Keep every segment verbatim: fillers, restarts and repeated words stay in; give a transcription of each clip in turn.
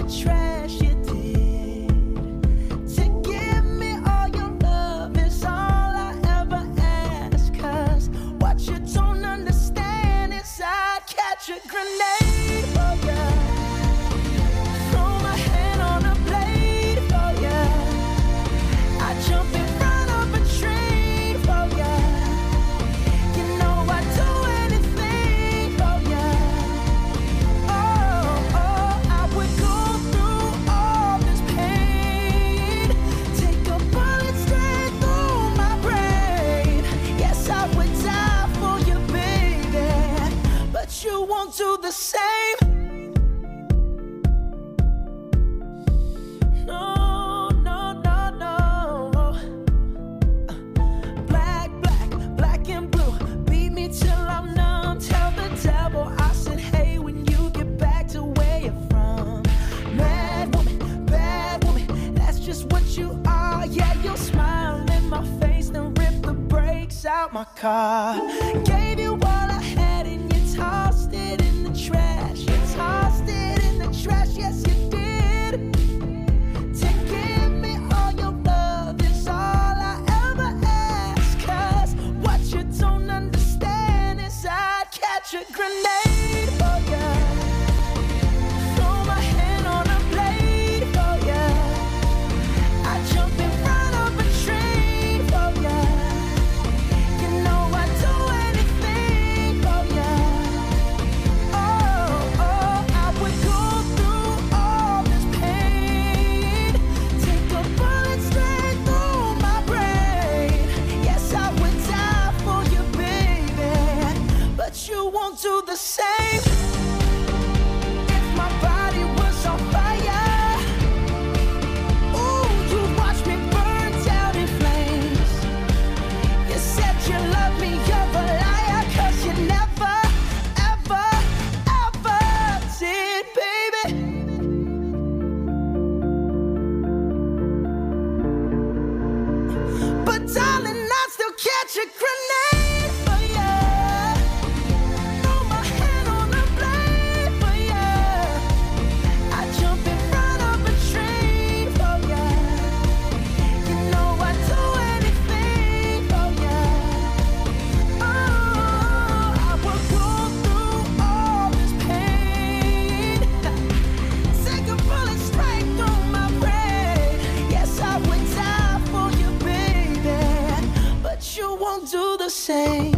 trash you did. To give me all your love is all I ever ask. Cause what you don't understand is I'd catch a grenade for ya. Throw my hand on a blade for ya. I'd jump in front of a train for ya. You know I'd do anything for ya. Oh, oh, I would go through all this pain. Take a bullet straight through my brain. Yes, I would die for you, baby. But you won't do the same. No, no, no, no. Black, black, black and blue. Beat me till I'm numb. Tell the devil I said, hey, when you get back to where you're from. Mad woman, bad woman, that's just what you are. Yeah, you'll smile in my face, then rip the brakes out my car. Gave you all I had and you tossed it in the trash. You tossed it in the trash, yes you did. To give me all your love is all I ever ask. Cause what you don't understand is I'd catch a grenade for ya. Throw my hand on a blade for ya. I'd jump in front of a train for ya. You know I'd do anything for ya. Oh, oh, I would go through all this pain. Take a bullet straight through my brain. Yes, I would die for you, baby. But you won't do the same. If my body was on fire, ooh, you watch me burn down in flames. You said you love me, you're a liar. Cause you never, ever, ever did, baby. But darling, I still catch a grenade for ya. Throw my hand on a blade for ya. I jump in front of a train for ya. You know I'd do anything for ya. Oh, I would go through all this pain. Take a bullet straight through my brain. Yes, I would die for you, baby. But you won't do the same.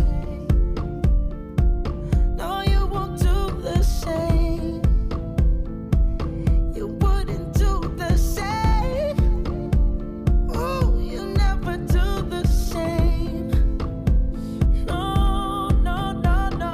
No, you won't do the same. You wouldn't do the same. Oh, you never do the same. No, no, no, no.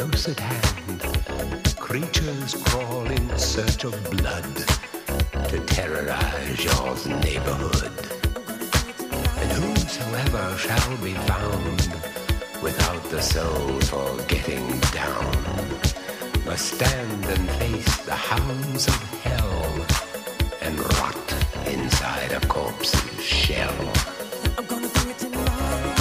close at hand, creatures crawl in search of blood to terrorize your neighborhood. And whosoever shall be found without the soul for getting down must stand and face the hounds of hell and rot inside a corpse's shell. I'm gonna do it tonight.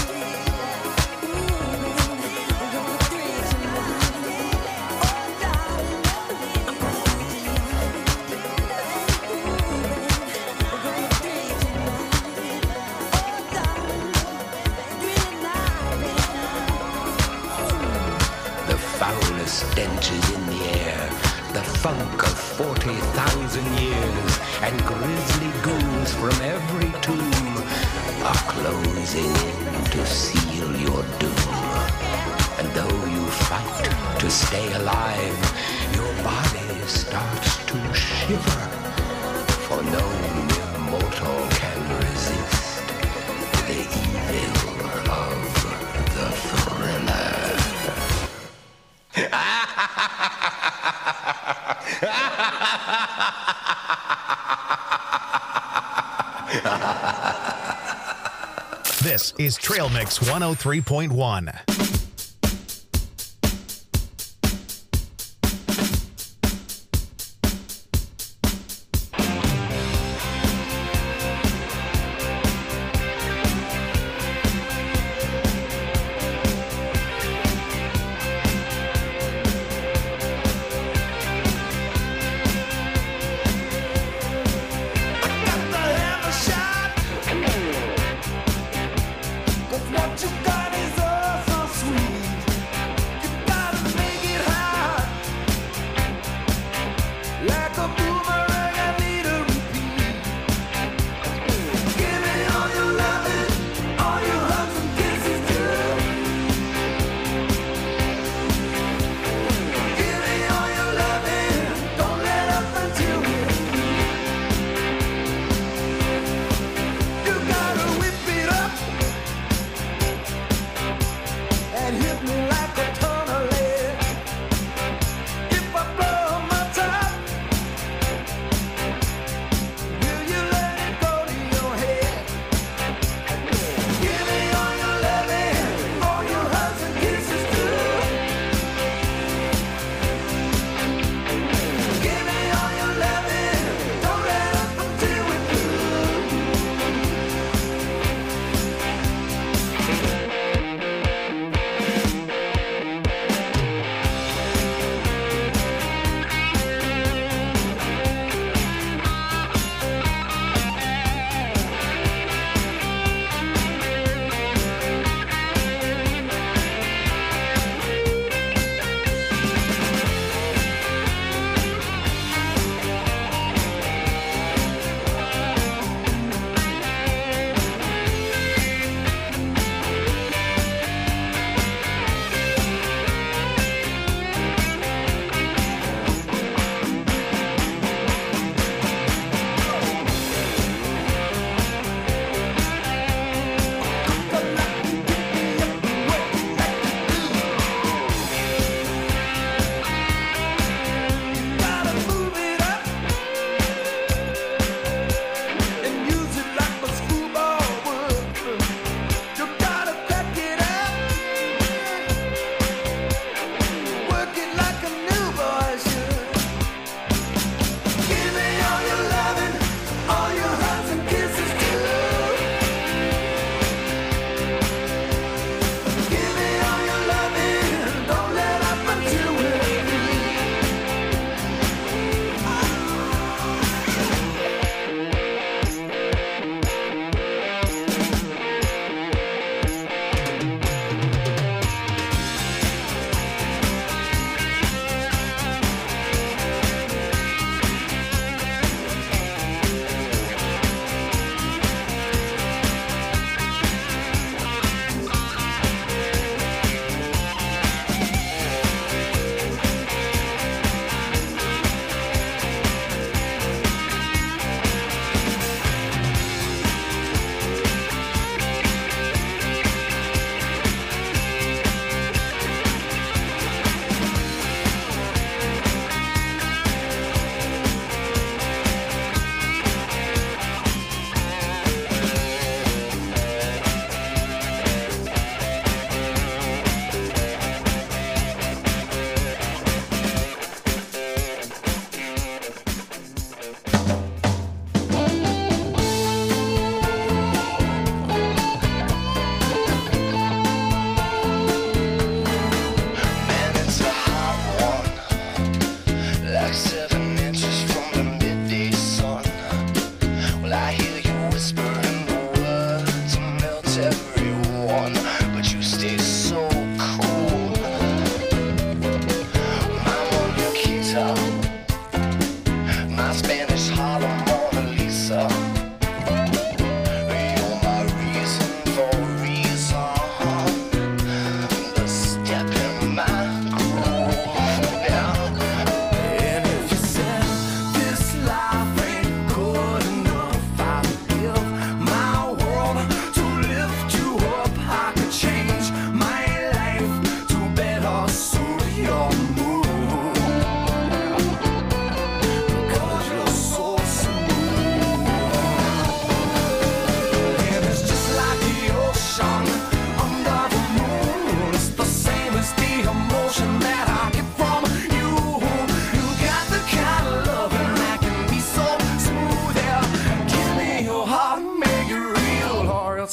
Stench is in the air, the funk of forty thousand years, and grisly ghouls from every tomb are closing in to seal your doom. And though you fight to stay alive, your body starts to shiver, for no mere mortal can resist the evil of the thriller. This is Trail Mix one oh three point one. What you got is all so sweet.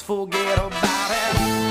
forget about it.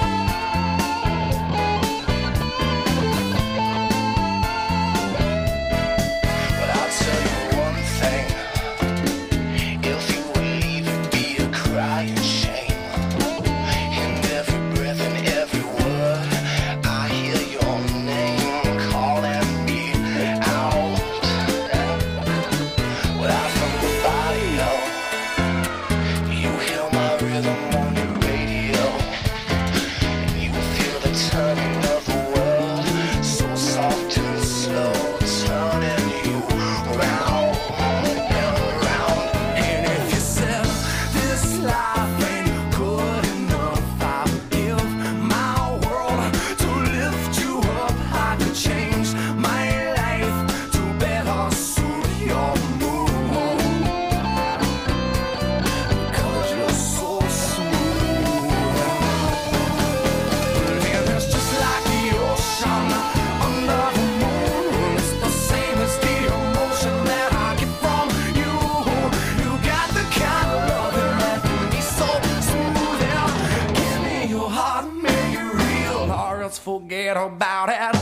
Forget about it.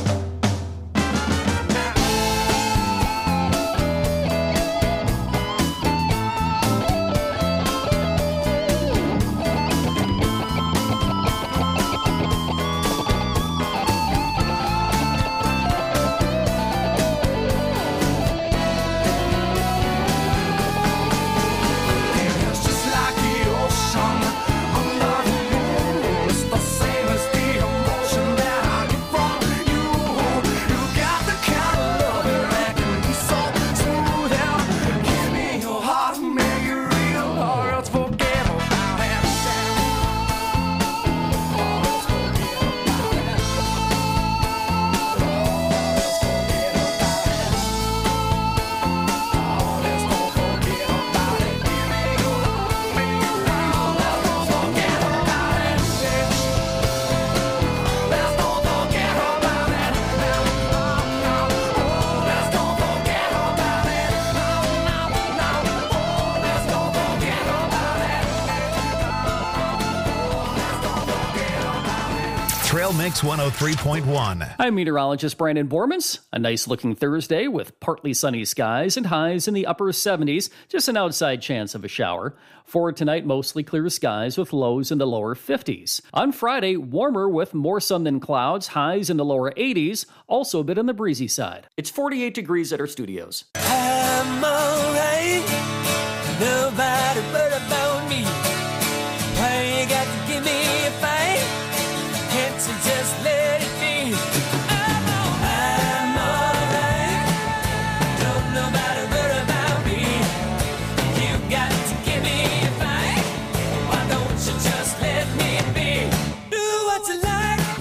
Trail Mix one oh three point one. I'm meteorologist Brandon Bormans. A nice-looking Thursday with partly sunny skies and highs in the upper seventies, just an outside chance of a shower. For tonight, mostly clear skies with lows in the lower fifties. On Friday, warmer with more sun than clouds, highs in the lower eighties, also a bit on the breezy side. It's forty-eight degrees at our studios. I'm alright, nobody but about me. Why you got to give me a fight? Can't you just let it be? I'm alright, I'm alright, don't nobody worry about me. You got to give me a fight, why don't you just let me be? Do what you like,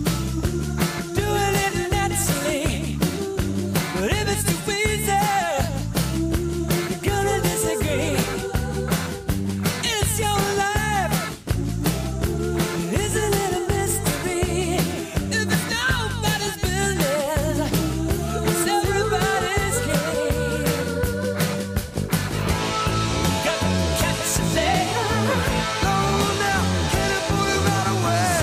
do a little naturally, but if it's too easy, you're gonna disagree. It's your life, isn't it a mystery? If it's nobody's business, it's everybody's game. Got to catch a day. Go now, get it, put it right away.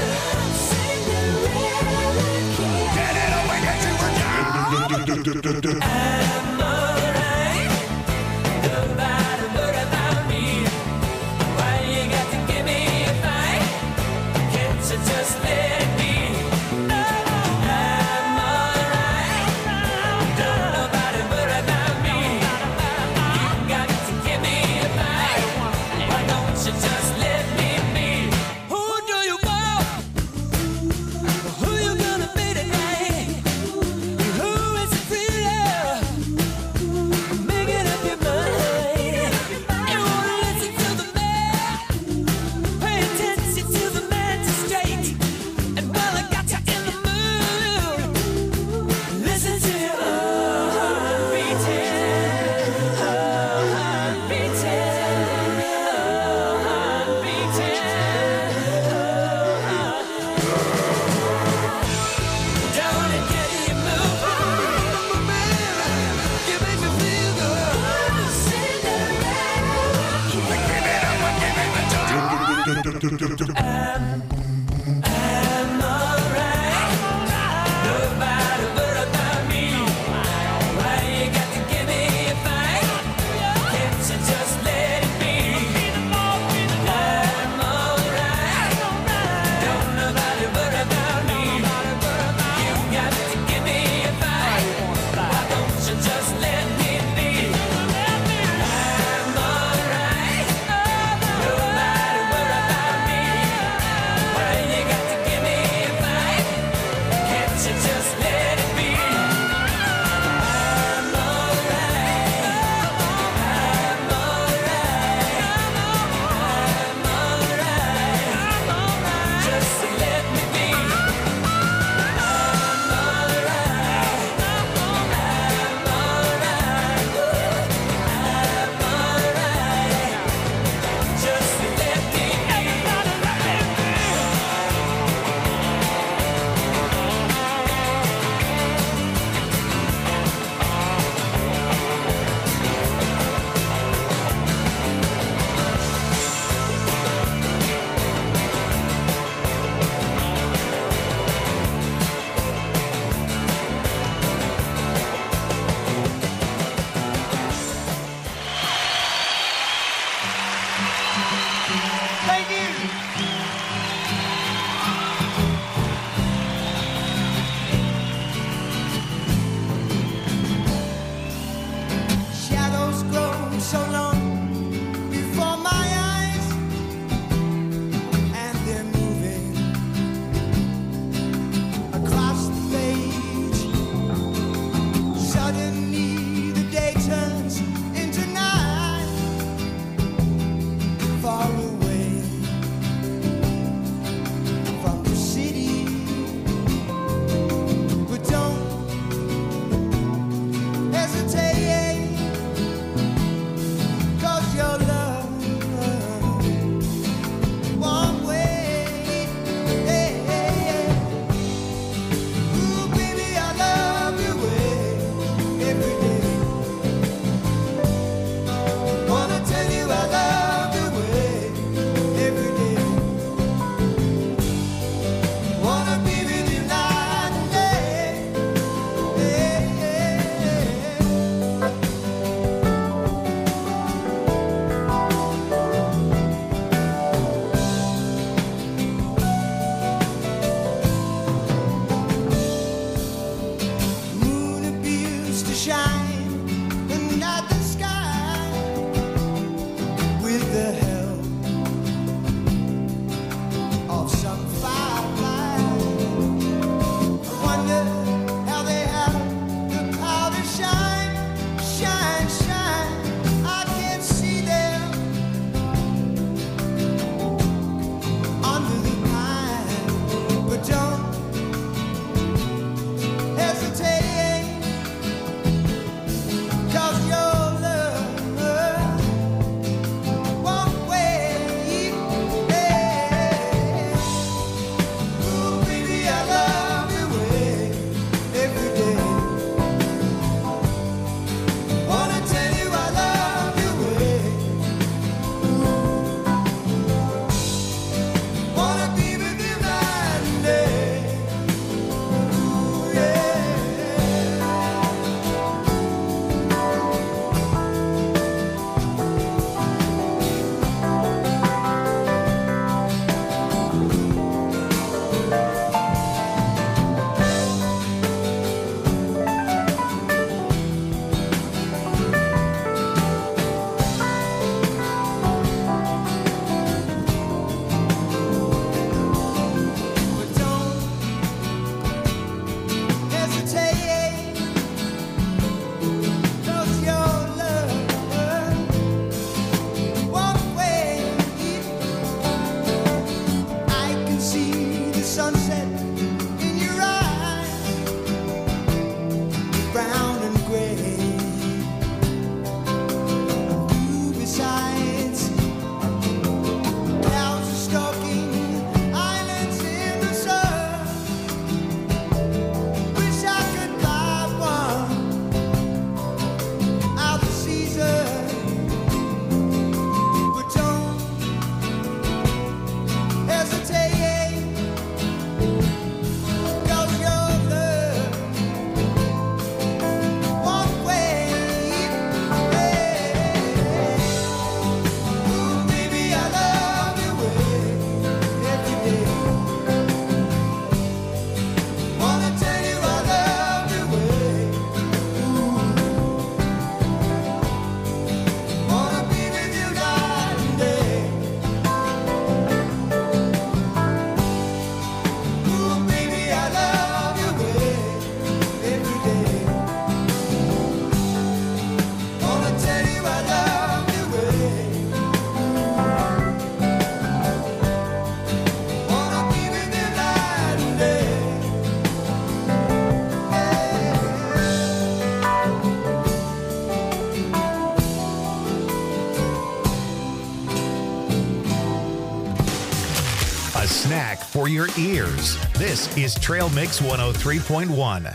Get it away, get you down. I'm alright, nobody worry about me. Why you got to give me a fight? Can't you just let it be? I'm alright, don't nobody worry about me. You got to give me a fight, why don't you just let me be? Who do you want? Who you gonna be tonight? Who is it really? Just let me be. I'm alright. Nobody worry about me. A snack for your ears. This is Trail Mix one oh three point one.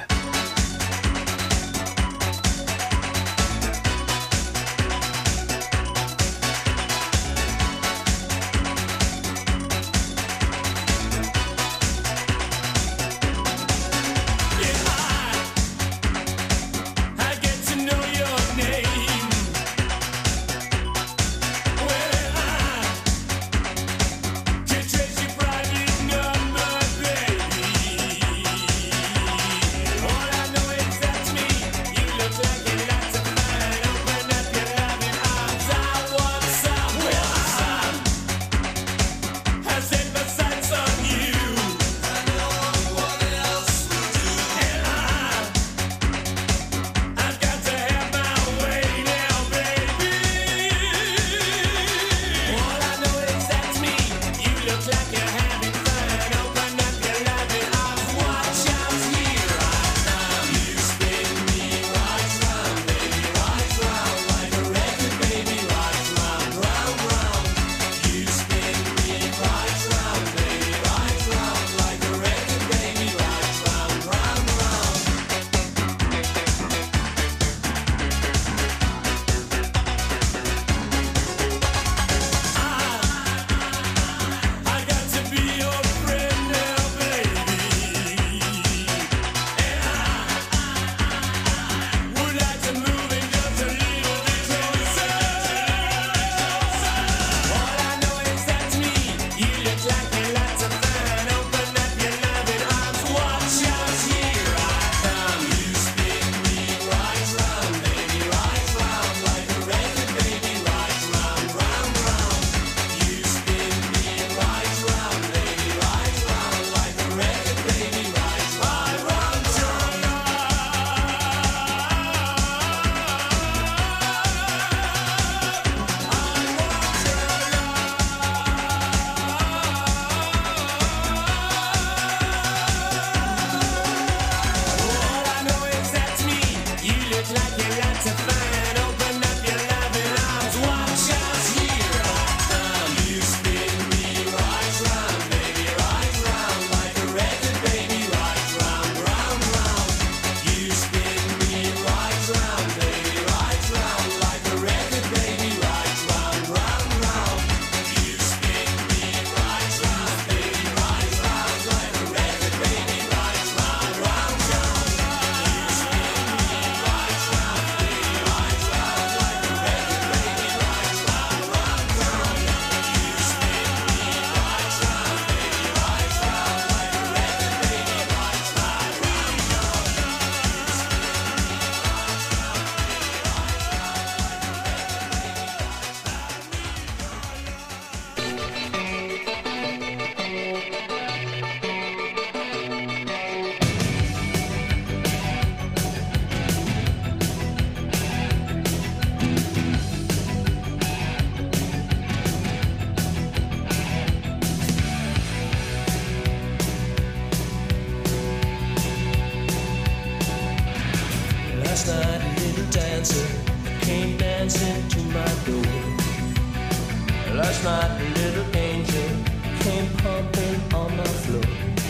Last night a little angel came pumping on my floor.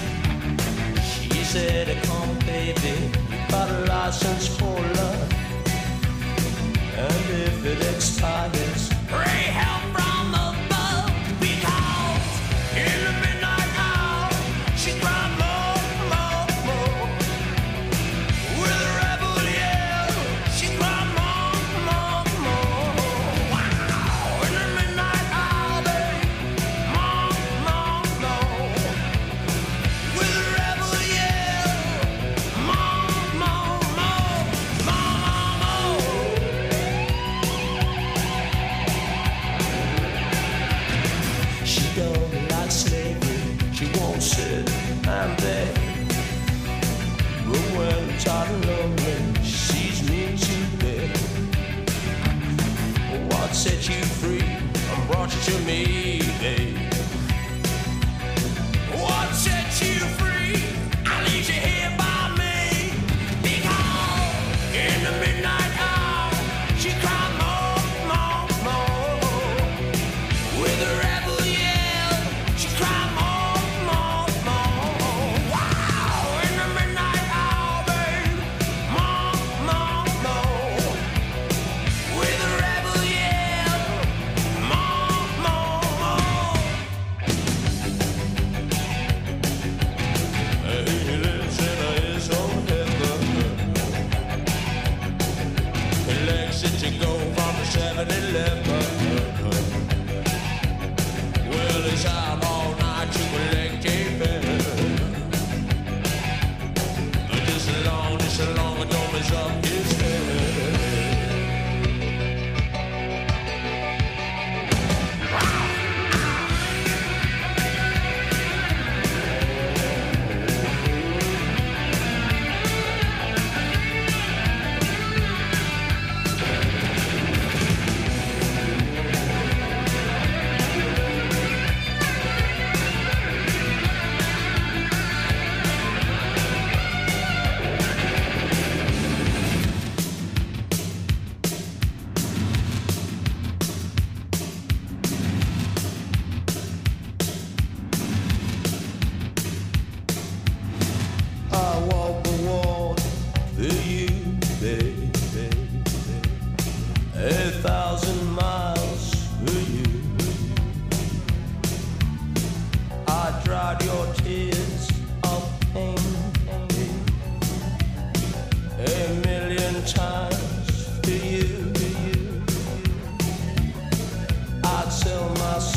She said, come baby, got a license for love, and if it expires, pray help from above, because in the midnight hour she cried more, more, more. With a rebel yell, she cried more, more, more. Wow, in the midnight hour, babe, more, more, more. With a rebel yell, more, more, more, more, more. She don't like slavery, she won't sit and beg. But when tired and lonely, she sees me today. What set you free and brought you to me, babe? What set you free? I leave you here by me. Because in the midnight hour, she cried more, more, more. With a rebel yell, she cried more,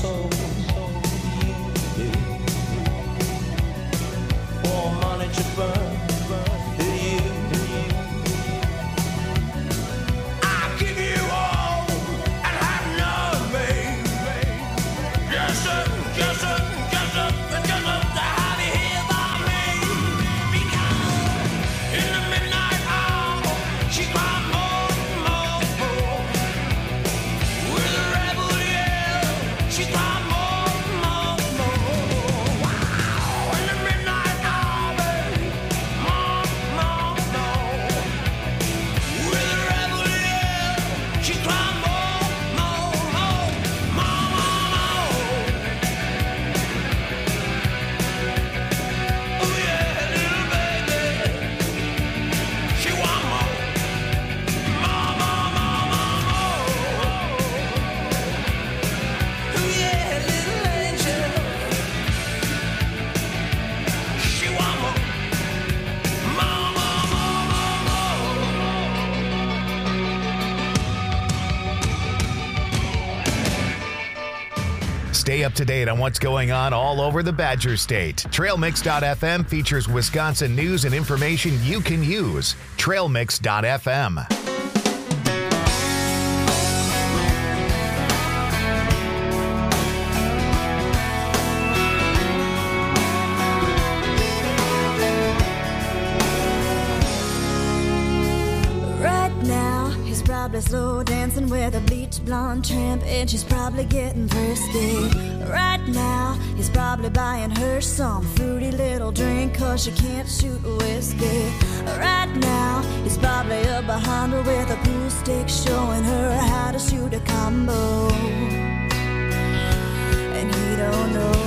so easy for money to burn. Stay up to date on what's going on all over the Badger State. Trail Mix dot f m features Wisconsin news and information you can use. Trail Mix dot f m. Probably slow dancing with a bleach blonde tramp, and she's probably getting thirsty. Right now, he's probably buying her some fruity little drink, cause she can't shoot whiskey. Right now, he's probably up behind her with a pool stick, showing her how to shoot a combo. And he don't know.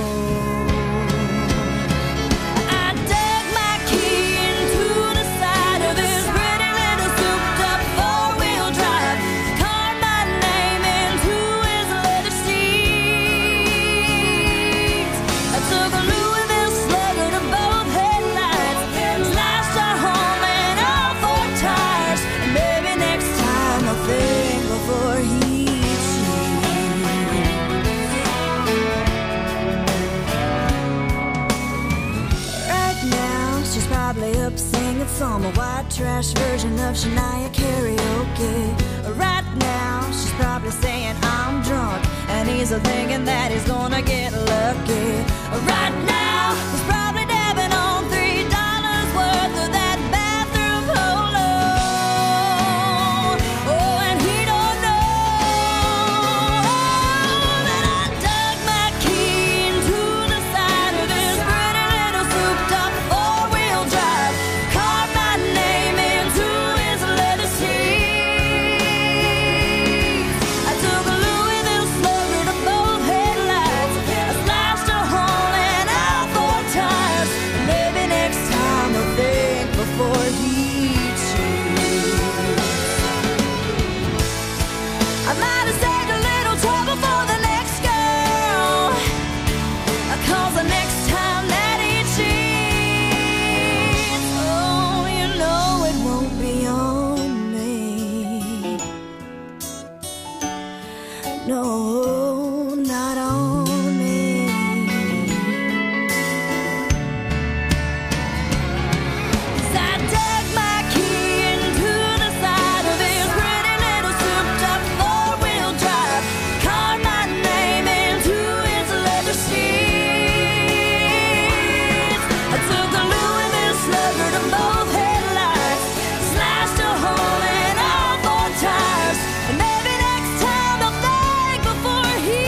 Some white trash version of Shania karaoke. Right now, she's probably saying I'm drunk, and he's thinking that he's gonna get lucky. Right now, he's probably dabbing on three dollars worth of that bathroom polo. Oh, and he don't know that I dug my key into the side of this pretty little souped-up four-wheel drive. Maybe next time I'll think before he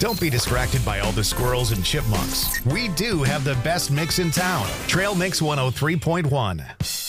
Don't be distracted by all the squirrels and chipmunks. We do have the best mix in town. Trail Mix one oh three point one.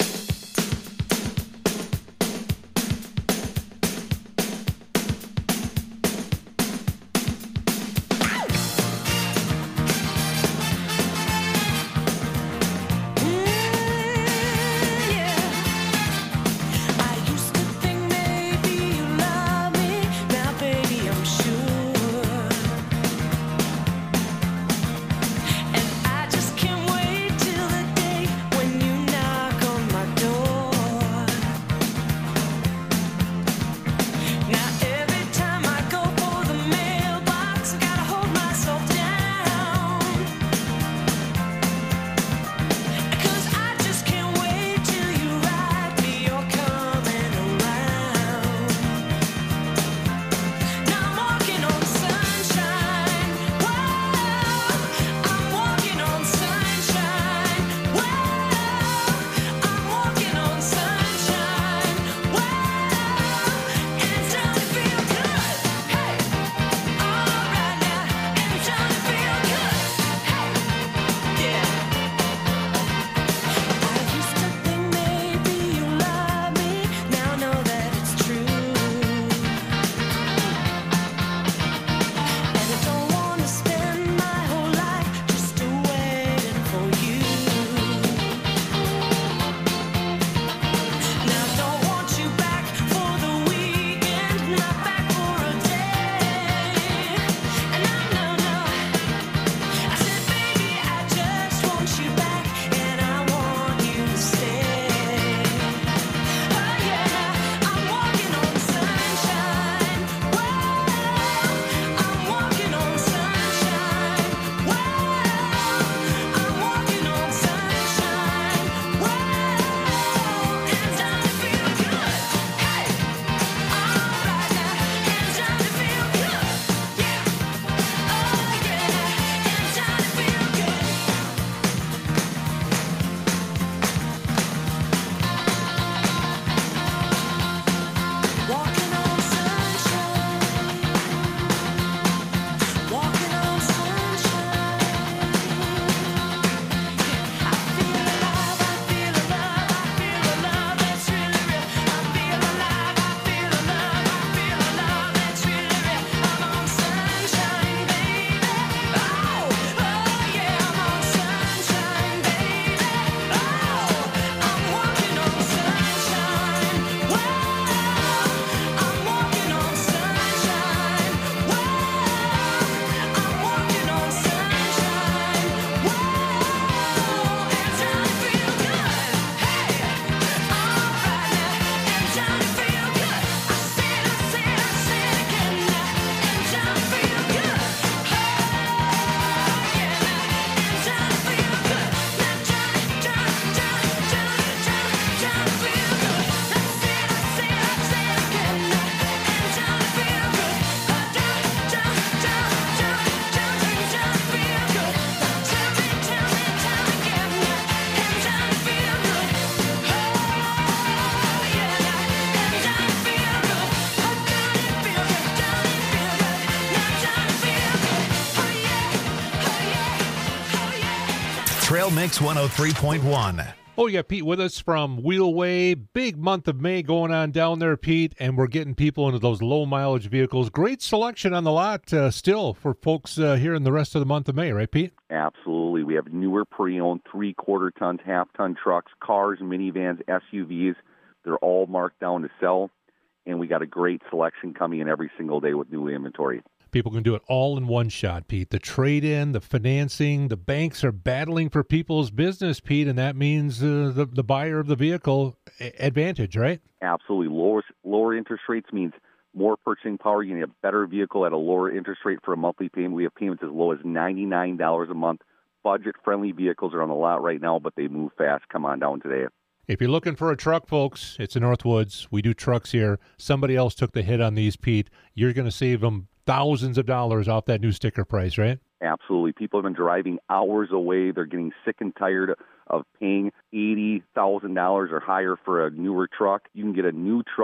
Trail Mix one oh three point one. Oh, you got Pete with us from Wheelway. Big month of May going on down there, Pete, and we're getting people into those low-mileage vehicles. Great selection on the lot uh, still for folks uh, here in the rest of the month of May, right, Pete? Absolutely. We have newer pre-owned three-quarter tons, half-ton trucks, cars, minivans, S U Vs. They're all marked down to sell, and we got a great selection coming in every single day with new inventory. People can do it all in one shot, Pete. The trade-in, the financing, the banks are battling for people's business, Pete, and that means uh, the, the buyer of the vehicle advantage, right? Absolutely. Lower, lower interest rates means more purchasing power. You get a better vehicle at a lower interest rate for a monthly payment. We have payments as low as ninety-nine dollars a month. Budget-friendly vehicles are on the lot right now, but they move fast. Come on down today. If you're looking for a truck, folks, it's in Northwoods. We do trucks here. Somebody else took the hit on these, Pete. You're going to save them thousands of dollars off that new sticker price, right? Absolutely. People have been driving hours away. They're getting sick and tired of paying eighty thousand dollars or higher for a newer truck. You can get a new truck,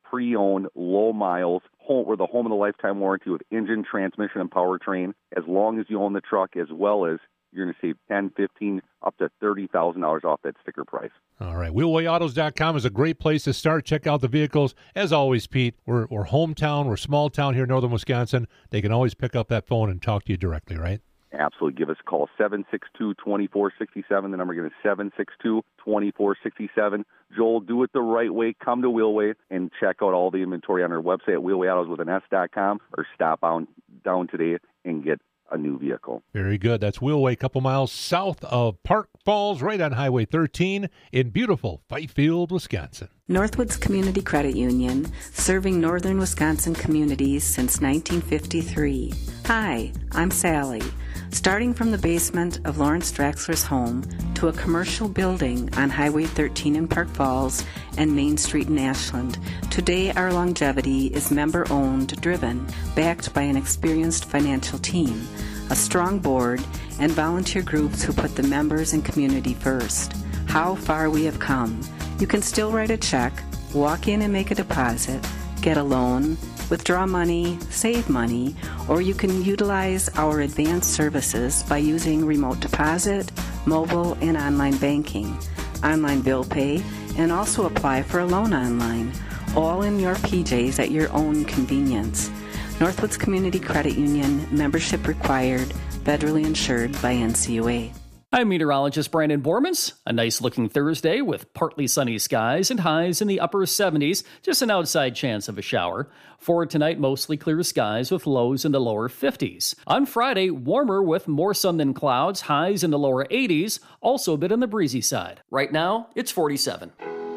pre-owned, low miles. Home, we're the home of the lifetime warranty with engine, transmission, and powertrain. As long as you own the truck, as well as you're going to save ten, fifteen, up to thirty thousand dollars off that sticker price. All right. wheelway autos dot com is a great place to start. Check out the vehicles. As always, Pete, we're, we're hometown. We're small town here in northern Wisconsin. They can always pick up that phone and talk to you directly, right? Absolutely. Give us a call, seven six two, two four six seven. The number again is seven six two, two four six seven. Joel, do it the right way. Come to Wheelway and check out all the inventory on our website at wheelway autos with an S dot com, or stop on down today and get a new vehicle. Very good. That's Wheelway, a couple miles south of Park Falls, right on Highway thirteen in beautiful Fifield, Wisconsin. Northwoods Community Credit Union, serving northern Wisconsin communities since nineteen fifty-three. Hi, I'm Sally. Starting from the basement of Lawrence Draxler's home to a commercial building on Highway thirteen in Park Falls and Main Street in Ashland, today our longevity is member-owned, driven, backed by an experienced financial team, a strong board, and volunteer groups who put the members and community first. How far we have come. You can still write a check, walk in and make a deposit, get a loan, withdraw money, save money, or you can utilize our advanced services by using remote deposit, mobile, and online banking, online bill pay, and also apply for a loan online, all in your P Js at your own convenience. Northwoods Community Credit Union, membership required, federally insured by N C U A. I'm meteorologist Brandon Bormans. A nice-looking Thursday with partly sunny skies and highs in the upper seventies, just an outside chance of a shower. For tonight, mostly clear skies with lows in the lower fifties. On Friday, warmer with more sun than clouds, highs in the lower eighties, also a bit on the breezy side. Right now, it's forty-seven.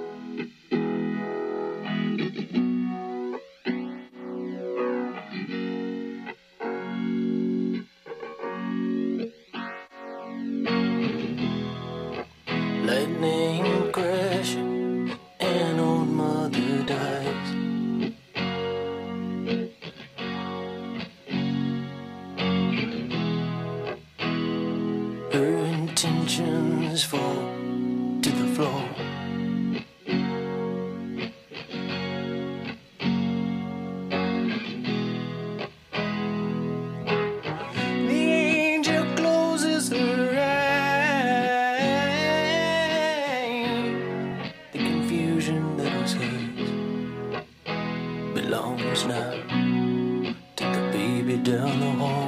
Lightning crash, an old mother dies. Her intentions fall to the floor. The angel closes her eyes. The confusion that was hers belongs now to the baby down the hall.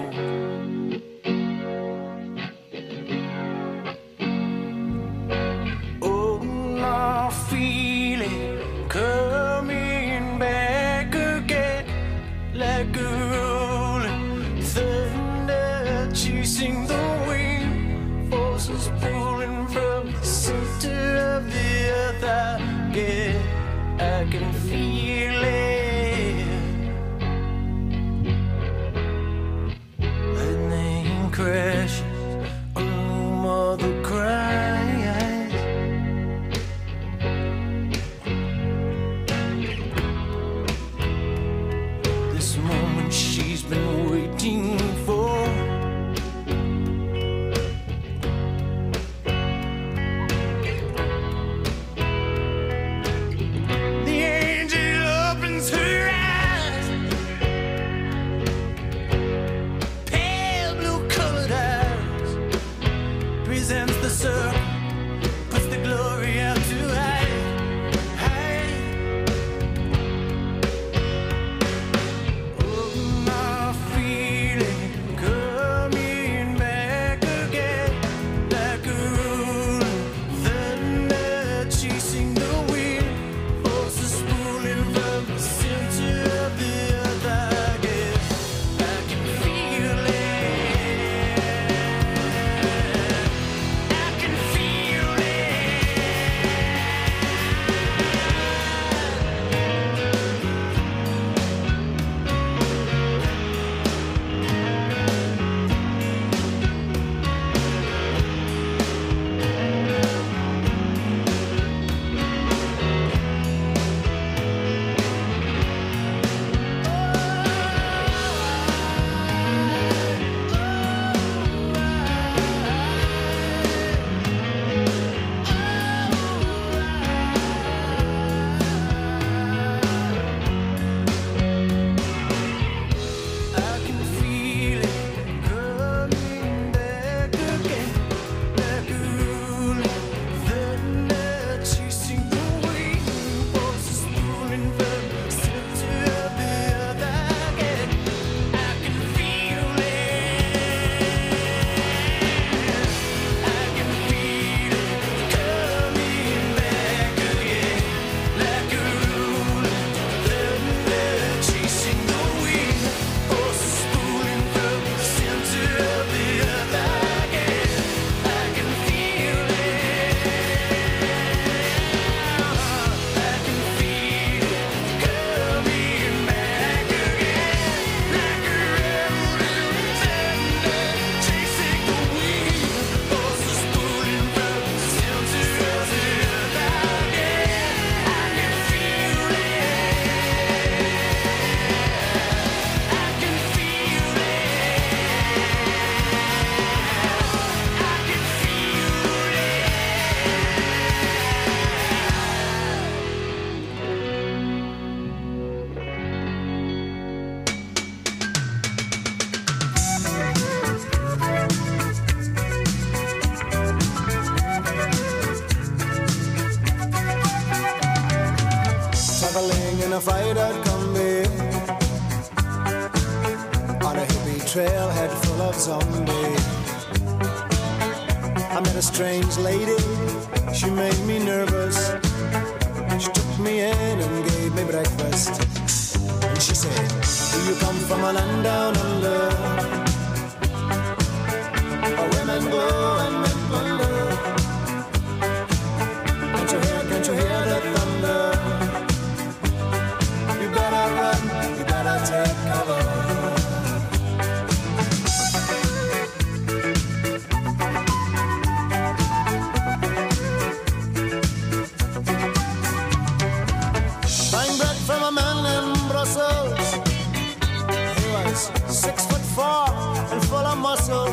Oh, I feel it coming back again, like a rolling thunder chasing the wind, forces pulling from the center of the earth. I get, I can feel it. Lightning crashes, a new mother cries. This moment she's been waiting for. The angel opens a fried-out combi on a hippie trailhead full of zombies. I met a strange lady, she made me nervous. She took me in and gave me breakfast. And she said, do you come from a land down under, where women go and men wonder? Can't you hear, can't you hear the thunder? You better run, you better take cover. Buying bread from a man in Brussels. He was six foot four and full of muscle.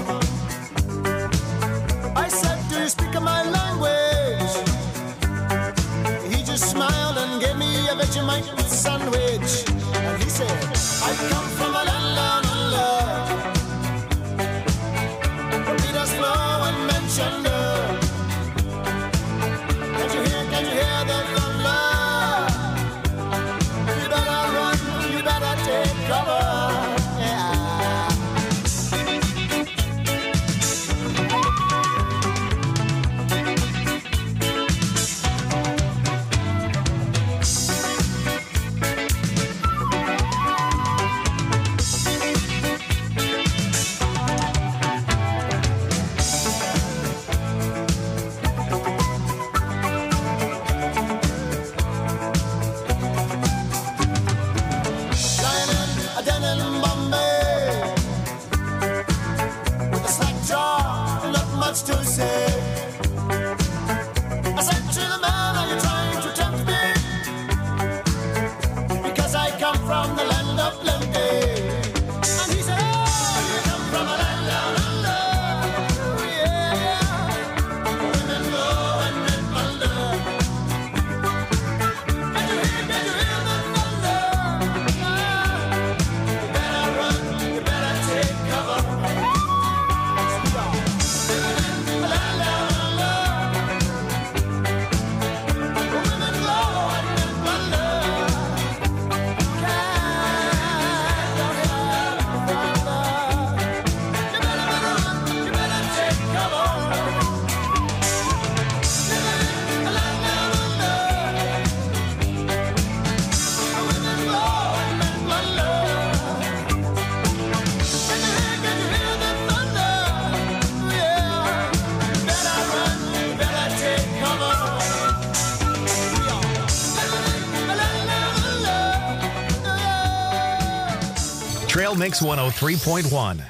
I said, do you speak my language? He just smiled and gave me a Vegemite sandwich. And he said, I come from a land down under, where Peter's flow and Manchester. Can't you hear, can't you hear the thunder? You better run, you better take cover. Yeah. Lying in a den in Bombay, with a slack jaw, not much to say. I said to the man, are you trying to tempt me? Because I come from the land of plenty. And he said, oh, you come from a land down under. Yeah, yeah. Women go and men wonder. Can you hear, can you hear the thunder? You better run, you better take cover. Living in the land down under. Women go and men wonder. Can't you hear the thunder? You better, better run, you better take cover. Living in the land down under. Women go and men wonder. Can you hear, can you hear the thunder? Yeah. Better run, better take cover. Living in the land down under. Trail Mix one oh three point one.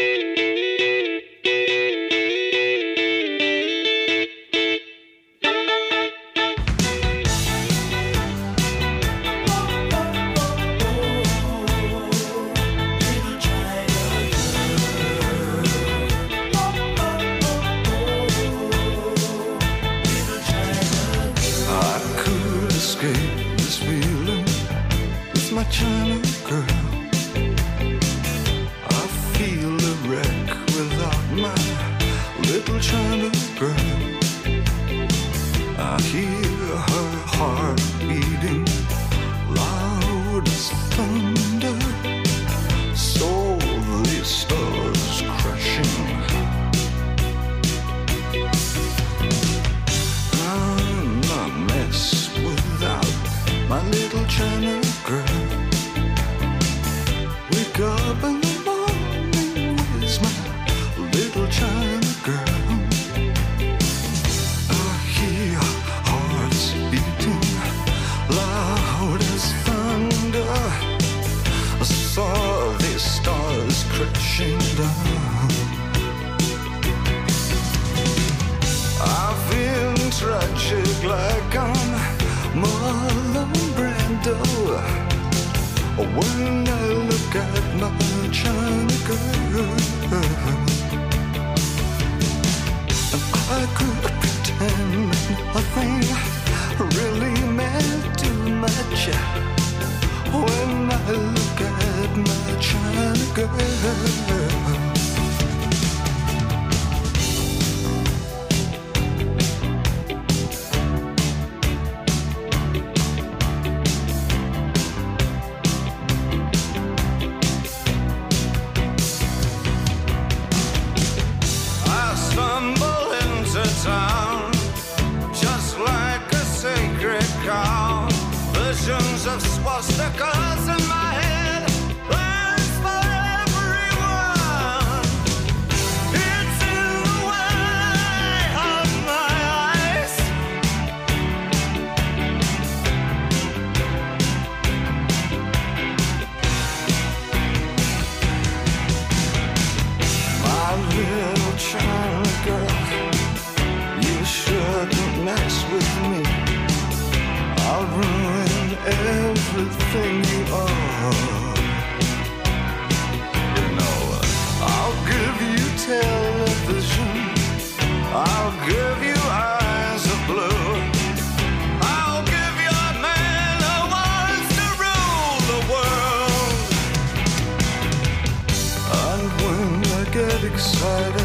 I could escape this feeling with my China girl. I feel a wreck without my little China girl. I hear her heart beating loud as thunder. So the stars crashing. I'm a mess without my little China girl. Wake up in the morning with my little China girl. I hear hearts beating loud as thunder. I saw the stars crashing down. I feel tragic like I'm Marlon Brando when I look at my China girl. And I could pretend nothing really meant too much when I look at my China girl. stickers in my head, plans for everyone. It's in the way of my eyes. My little China girl, you shouldn't mess with me. I'll ruin everything you are. You know, I'll give you television, I'll give you eyes of blue, I'll give you a man who wants to rule the world. And when I get excited,